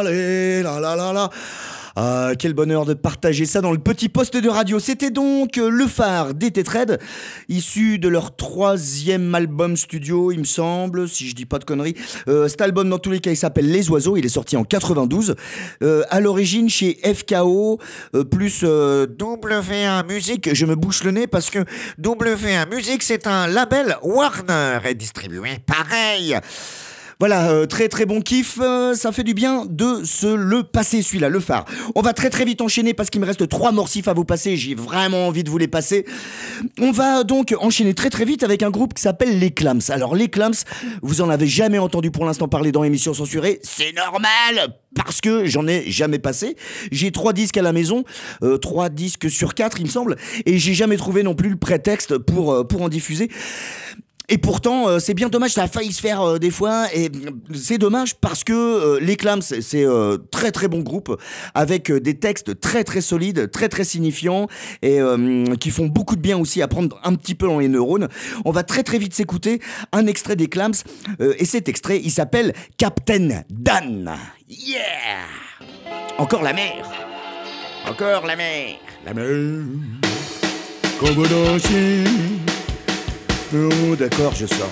allez, la la la la. Ah, quel bonheur de partager ça dans le petit poste de radio. C'était donc euh, Le Phare des Tétraides, issu de leur troisième album studio, il me semble, si je dis pas de conneries. Euh, cet album, dans tous les cas, il s'appelle Les Oiseaux, il est sorti en quatre-vingt-douze. Euh, à l'origine, chez F K O, euh, plus euh, W un Music. Je me bouche le nez parce que W un Music, c'est un label Warner et distribué pareil. Voilà, euh, très très bon kiff, euh, ça fait du bien de se le passer celui-là, Le Phare. On va très très vite enchaîner parce qu'il me reste trois morcifs à vous passer, j'ai vraiment envie de vous les passer. On va donc enchaîner très très vite avec un groupe qui s'appelle Les Clams. Alors Les Clams, vous en avez jamais entendu pour l'instant parler dans l'émission censurée, c'est normal parce que j'en ai jamais passé. J'ai trois disques à la maison, euh, trois disques sur quatre il me semble, et j'ai jamais trouvé non plus le prétexte pour, euh, pour en diffuser. Et pourtant, euh, c'est bien dommage, ça a failli se faire euh, des fois, et c'est dommage parce que euh, les Clams, c'est, c'est euh, très très bon groupe, avec euh, des textes très très solides, très très signifiants, et euh, qui font beaucoup de bien aussi à prendre un petit peu dans les neurones. On va très très vite s'écouter un extrait des Clams, euh, et cet extrait, il s'appelle Captain Dan. Yeah! Encore la mer. Encore la mer. La mer. Comme un chien. Oh, d'accord, je sors.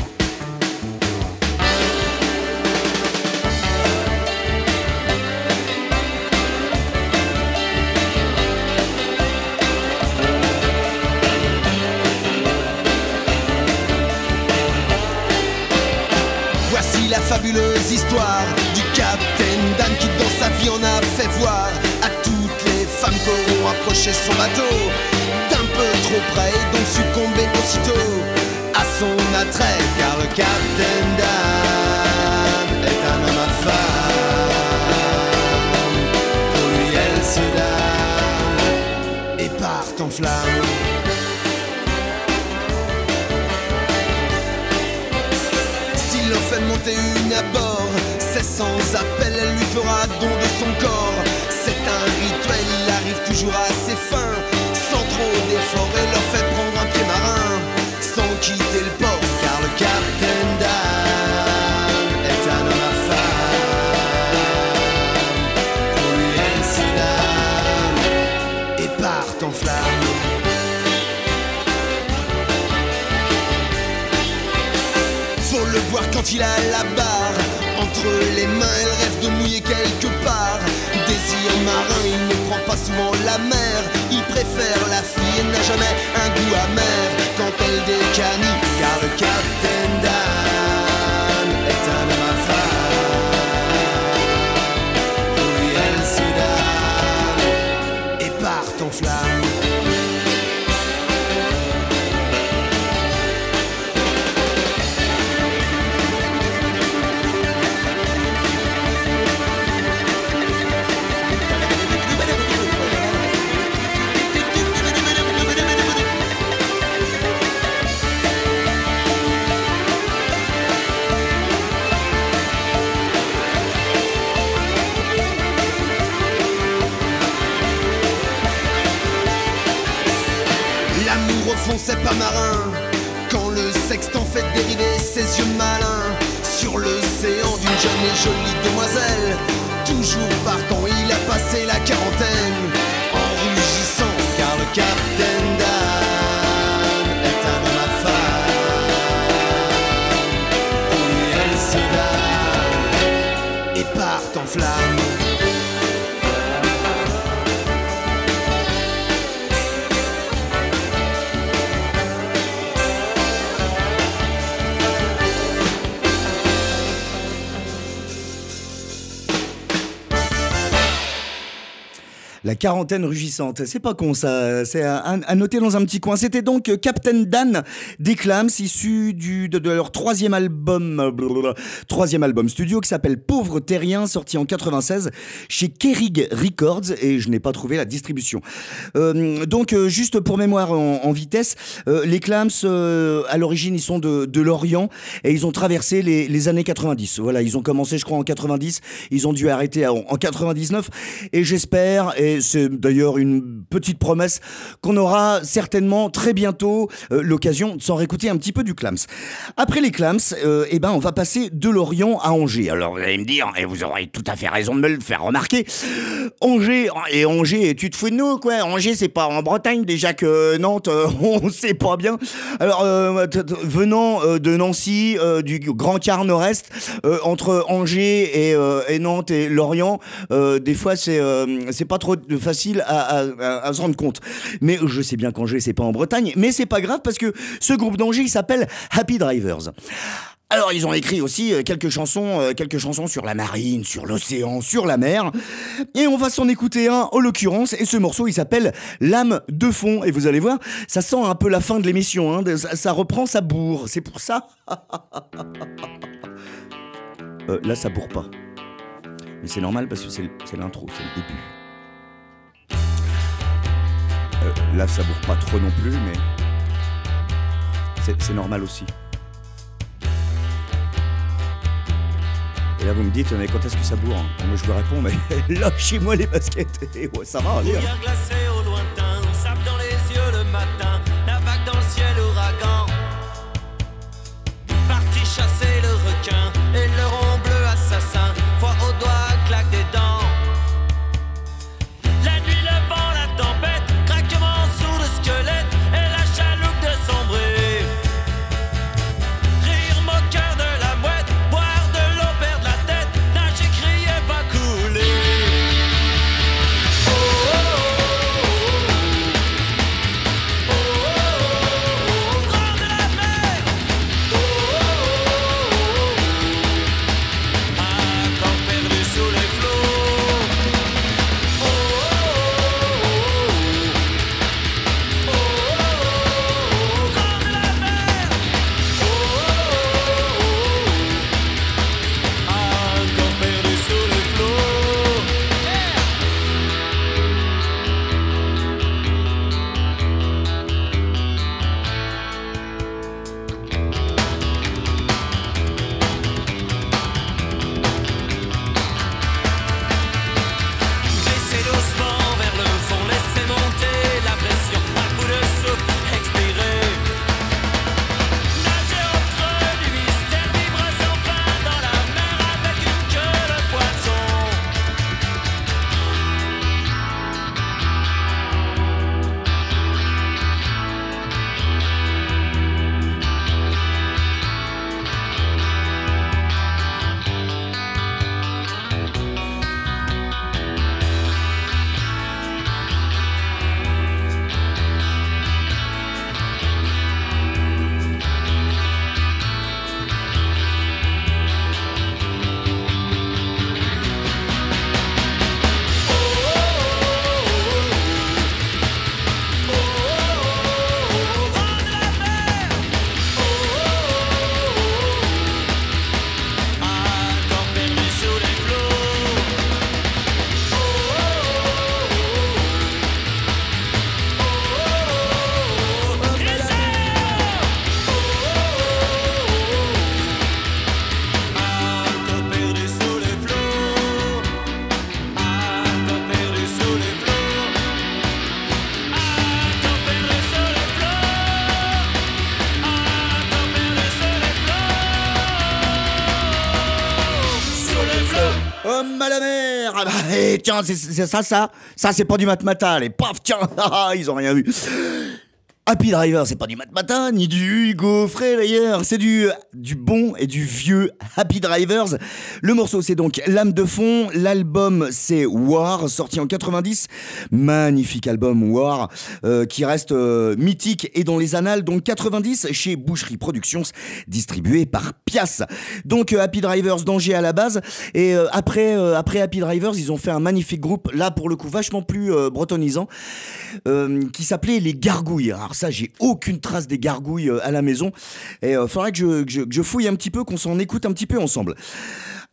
Voici la fabuleuse histoire du Captain Dan qui dans sa vie en a fait voir à toutes les femmes qu'auront approché son bateau d'un peu trop près et donc succombé aussitôt à son attrait, car le Captain Dan est un homme à femme. Pour lui elle se damne et part en flamme. S'il en fait monter une à bord, c'est sans appel, elle lui fera don de son corps. C'est un rituel, il arrive toujours à ses fins, sans trop d'efforts et leur fait prendre un pied marin. Sans quitter le port, car le Captain Dan est un homme à femme. Pour lui elle se damne et part en flamme. Faut le voir quand il a la barre entre les mains, elle rêve de mouiller quelque part. Désir marin, il ne prend pas souvent la mer, il préfère la fille et n'a jamais un goût amer quand elle décanille, car le Captain Dan est un homme à femme. Pour lui elle se damne et part en flamme. Au fond c'est pas marin, quand le sextant fait dériver ses yeux malins sur l'océan d'une jeune et jolie demoiselle. Toujours partant, il a passé la quarantaine en rugissant, car le Captain Dan est un homme à femme. Pour lui elle se damne et part en flamme. La quarantaine rugissante, c'est pas con ça, c'est à, à noter dans un petit coin. C'était donc Captain Dan des Clams, issu du, de, de leur troisième album, blablabla, troisième album studio qui s'appelle Pauvre Terrien, sorti en quatre-vingt-seize chez Kerrig Records, et je n'ai pas trouvé la distribution. Euh, donc euh, juste pour mémoire en, en vitesse, euh, les Clams euh, à l'origine ils sont de, de Lorient et ils ont traversé les, les années quatre-vingt-dix. Voilà, ils ont commencé je crois en quatre-vingt-dix, ils ont dû arrêter en, en quatre-vingt-dix-neuf et j'espère et Et c'est d'ailleurs une petite promesse qu'on aura certainement très bientôt euh, l'occasion de s'en réécouter un petit peu du Clams. Après les Clams, euh, eh ben, on va passer de Lorient à Angers. Alors vous allez me dire, et vous aurez tout à fait raison de me le faire remarquer, Angers, et Angers, tu te fous de nous quoi? Angers, c'est pas en Bretagne déjà que Nantes, euh, on sait pas bien. Alors euh, t- t- venant euh, de Nancy, euh, du Grand Quart Nord-Est, euh, entre Angers et, euh, et Nantes et Lorient, euh, des fois c'est euh, c'est pas trop facile à, à, à se rendre compte. Mais je sais bien qu'Angers c'est pas en Bretagne, mais c'est pas grave parce que ce groupe d'Angers il s'appelle Happy Drivers. Alors ils ont écrit aussi quelques chansons, euh, quelques chansons sur la marine, sur l'océan, sur la mer. Et on va s'en écouter un en l'occurrence. Et ce morceau il s'appelle Lame de fond. Et vous allez voir, ça sent un peu la fin de l'émission. Hein, ça, ça reprend sa bourre. C'est pour ça. euh, là ça bourre pas. Mais c'est normal parce que c'est, c'est l'intro, c'est le début. Euh, là ça bourre pas trop non plus, mais c'est, c'est normal aussi. Et là vous me dites, mais quand est-ce que ça bourre? Moi je vous réponds, mais lâchez-moi les baskets. Et ouais, ça va aller. Brouillard glacé au lointain, sable dans les yeux le matin, la vague dans le ciel ouragan. Parti chasser le requin et le rond bleu assassin, voix au doigt, claque des dents. La nuit, le vent, la tempête, craquement sous le squelette et la chaloupe de sombrer. Rire moqueur de la mouette, boire de l'eau, perdre la tête, nager, crier, pas couler. Oh, oh, oh, oh, oh, oh, oh, grand de la mer. Oh, oh, oh, oh, ah, corps perdu sous les flots. Oh, oh, oh, oh, oh, grand de la mer. Oh, oh, oh, ah, corps perdu sous les flots. Glissez doucement vers le fond, laissez monter la pression, un coup de souffle, expirez. Nagez au creux du mystère, vivre sans fin dans la mer avec une queue de poisson. Corps perdu sous les flots. Oh, oh, oh, oh, glissez. Ah, corps perdu sous les flots. Ah, corps perdu sous les flots. Ah, corps perdu sous les flots. Ah, corps perdu sous les flots. Sous les flots. Homme à la mer. Ah bah, eh, tiens, c'est, c'est ça, ça. Ça, c'est pas du matmata. Allez, paf, tiens. Ah, ils ont rien vu. Happy Driver, c'est pas du matmata, ni du Hugo Frey d'ailleurs. C'est du, du bon et du vieux Happy Drivers. Le morceau, c'est donc Lame de fond. L'album, c'est War, sorti en quatre-vingt-dix. Magnifique album, War, euh, qui reste euh, mythique et dans les annales. Donc quatre-vingt-dix, chez Boucherie Productions, distribué par Pias. Donc euh, Happy Drivers d'Angers à la base. Et euh, après, euh, après Happy Drivers, ils ont fait un magnifique groupe, là pour le coup vachement plus euh, bretonnisant, euh, qui s'appelait Les Gargouilles. Alors ça, j'ai aucune trace des Gargouilles euh, à la maison. Et il euh, faudrait que je, que, je, que je fouille un petit peu, qu'on s'en écoute un petit peu ensemble.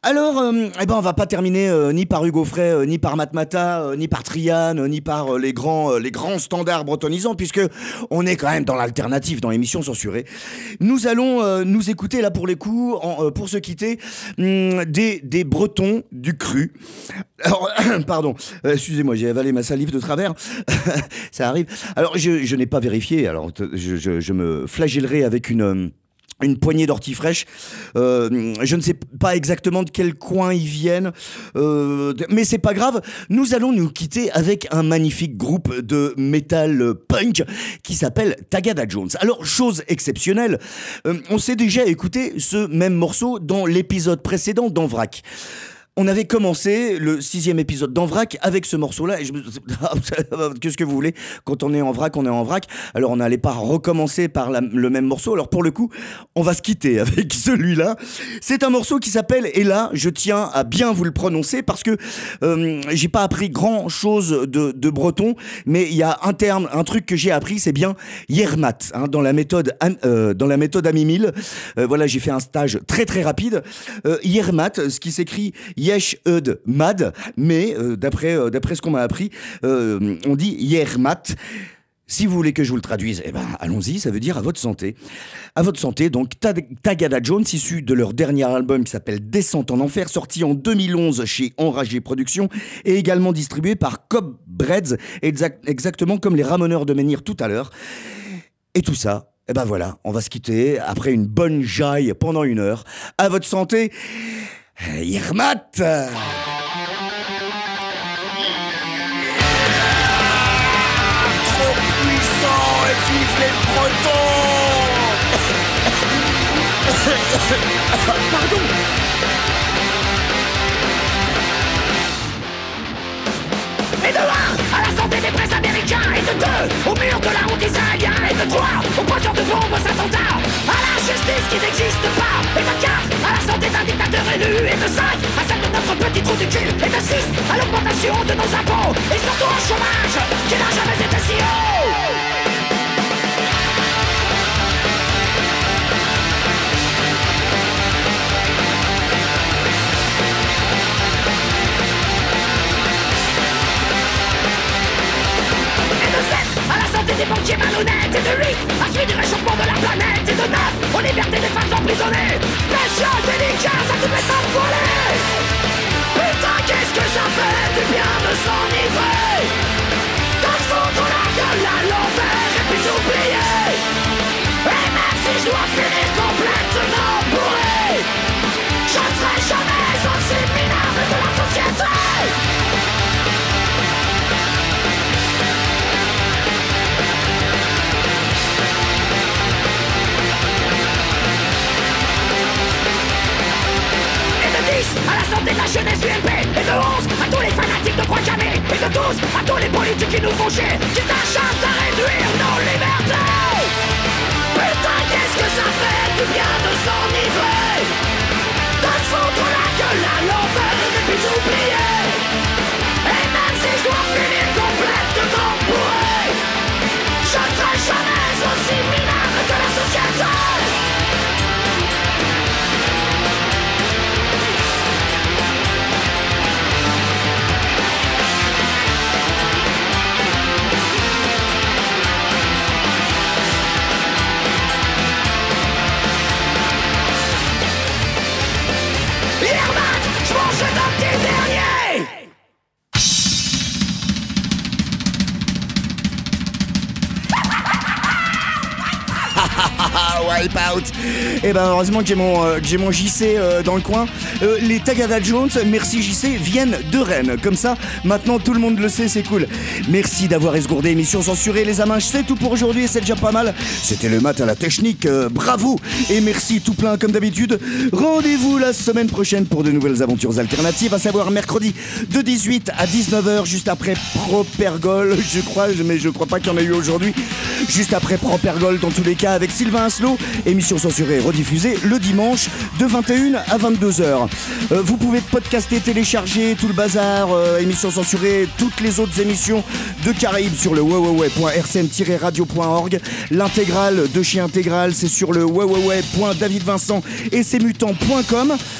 Alors, euh, eh ben, on va pas terminer euh, ni par Hugo Frey, euh, ni par Matmata, euh, ni par Trian, euh, ni par euh, les grands, euh, les grands standards bretonisants, puisque on est quand même dans l'alternative, dans l'émission censurée. Nous allons euh, nous écouter là pour les coups, en, euh, pour se quitter, hum, des des Bretons du cru. Alors, pardon, euh, excusez-moi, j'ai avalé ma salive de travers. Ça arrive. Alors, je, je n'ai pas vérifié. Alors, je, je, je me flagellerai avec une. Euh, Une poignée d'orties fraîches. Euh, je ne sais pas exactement de quel coin ils viennent, euh, mais c'est pas grave. Nous allons nous quitter avec un magnifique groupe de metal punk qui s'appelle Tagada Jones. Alors, chose exceptionnelle, euh, on s'est déjà écouté ce même morceau dans l'épisode précédent d'En Vrac. On avait commencé le sixième épisode d'En Vrac avec ce morceau-là. Et je me... Qu'est-ce que vous voulez ? Quand on est en vrac, on est en vrac. Alors on n'allait pas recommencer par la... le même morceau. Alors pour le coup, on va se quitter avec celui-là. C'est un morceau qui s'appelle, et là, je tiens à bien vous le prononcer parce que euh, j'ai pas appris grand-chose de, de breton, mais il y a un terme, un truc que j'ai appris, c'est bien Yermat, hein, dans la méthode euh, dans la méthode Ami mille. Euh, voilà, j'ai fait un stage très très rapide. Euh, Yermat, ce qui s'écrit Yesh Eud Mad, mais euh, d'après, euh, d'après ce qu'on m'a appris, euh, on dit Yermat. Si vous voulez que je vous le traduise, eh ben, allons-y, ça veut dire à votre santé. À votre santé, donc Tagada Jones, issu de leur dernier album qui s'appelle Descente en Enfer, sorti en deux mille onze chez Enragé Productions, et également distribué par Cobb Breads, exact, exactement comme les Ramoneurs de Menhir tout à l'heure. Et tout ça, eh ben voilà, on va se quitter après une bonne jaille pendant une heure. À votre santé, Yermat. Trop puissant et vive les Bretons. Pardon. Et de un, à la santé des presses américains. Et de deux, au mur de la honte israélien. Et de trois, aux pointeurs de bombes aux attentats. À la justice qui n'existe pas. Et de quatre, à la santé d'un dictateur élu. Et de cinq, à celle de notre petit trou du cul. Et de six, à l'augmentation de nos impôts. Et surtout au chômage qui n'a jamais été si haut. À la santé des banquiers malhonnêtes. Et de huit, à celui du réchauffement de la planète. Et de neuf, aux libertés des femmes emprisonnées. Spécial dédicace à toutes les femmes volées. Putain, qu'est-ce que ça fait du bien de s'enivrer, de se foutre la gueule à l'envers et puis s'oublier. Et même si je dois finir complètement bourré, je ne serai jamais aussi minable de la société. À la santé de la jeunesse U M P. Et de onze, à tous les fanatiques de croix gammée. Et de douze, à tous les politiques qui nous font chier, qui s'acharnent à réduire nos libertés. Putain, qu'est-ce que ça fait du bien de s'enivrer, de se foutre la gueule à l'envers et puis s'oublier. Et même si je dois finir complètement bourré, je ne serai jamais aussi minable que la société. Wipeout. Et ben heureusement que j'ai mon, euh, que j'ai mon J C euh, dans le coin. Euh, les Tagada Jones, merci J C, viennent de Rennes. Comme ça, maintenant tout le monde le sait, c'est cool. Merci d'avoir esgourdé émission censurée, les amins. C'est tout pour aujourd'hui et c'est déjà pas mal. C'était le mat à la technique, euh, bravo. Et merci tout plein comme d'habitude. Rendez-vous la semaine prochaine pour de nouvelles aventures alternatives, à savoir mercredi de dix-huit à dix-neuf heures, juste après Propergol, je crois, mais je crois pas qu'il y en a eu aujourd'hui. Juste après Propergol dans tous les cas avec Sylvain Asselot. Émission censurée rediffusée le dimanche de vingt et une à vingt-deux heures. Euh, vous pouvez podcaster, télécharger tout le bazar, euh, émission censurée, toutes les autres émissions de Caraïbes sur le www point r c n tiret radio point org. L'intégrale de chez Intégral, c'est sur le www point david vincent et ses mutants point com.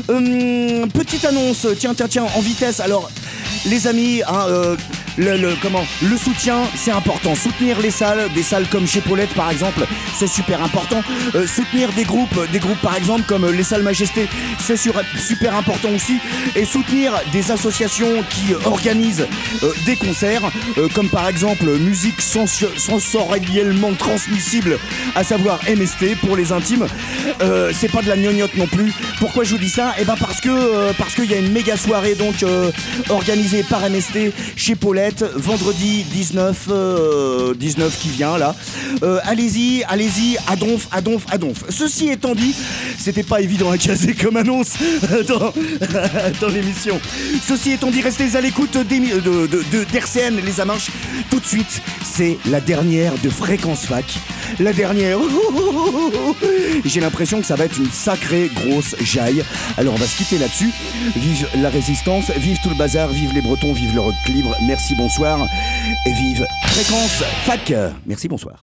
Hum, petite annonce, tiens, tiens, tiens, en vitesse. Alors, les amis, hein, euh, le, le, comment, le soutien, c'est important. Soutenir les salles, des salles comme chez Paulette par exemple, c'est super important. Euh, soutenir des groupes, des groupes par exemple comme les Salles Majesté, c'est sur, super important aussi. Et soutenir des associations qui organisent euh, des concerts, euh, comme par exemple musique sensio- sensoriellement transmissible, à savoir M S T pour les intimes. Euh, c'est pas de la gnognotte non plus. Pourquoi je vous dis ça? Eh ben parce que euh, parce qu'il y a une méga soirée donc euh, organisée par M S T chez Paulette, vendredi dix-neuf, euh, dix-neuf qui vient là. Euh, allez-y, allez-y, à donf, à donf, à donf. Ceci étant dit, c'était pas évident à caser comme annonce dans, dans l'émission. Ceci étant dit, restez à l'écoute des, de, de, de, d'R C N, les Amanches. Tout de suite, c'est la dernière de Fréquence Fac. La dernière. J'ai l'impression que ça va être une sacrée grosse jaille. Alors on va se quitter là-dessus. Vive la résistance, vive tout le bazar, vive les Bretons, vive le rock libre. Merci, bonsoir. Et vive Fréquence Fac. Merci, bonsoir.